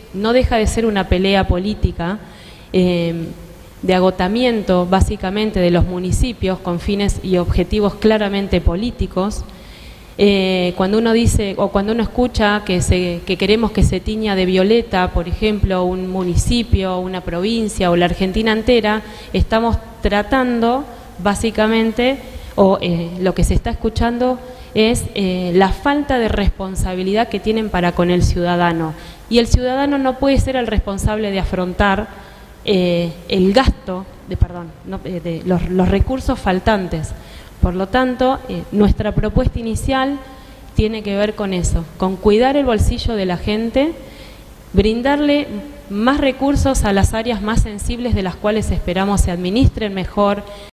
no deja de ser una pelea política de agotamiento básicamente de los municipios con fines y objetivos claramente políticos. Cuando uno dice o cuando uno escucha que queremos que se tiña de violeta, por ejemplo, un municipio, una provincia o la Argentina entera, estamos tratando básicamente, lo que se está escuchando es la falta de responsabilidad que tienen para con el ciudadano. Y el ciudadano no puede ser el responsable de afrontar el gasto, de los recursos faltantes. Por lo tanto, nuestra propuesta inicial tiene que ver con eso, con cuidar el bolsillo de la gente, brindarle más recursos a las áreas más sensibles de las cuales esperamos se administren mejor.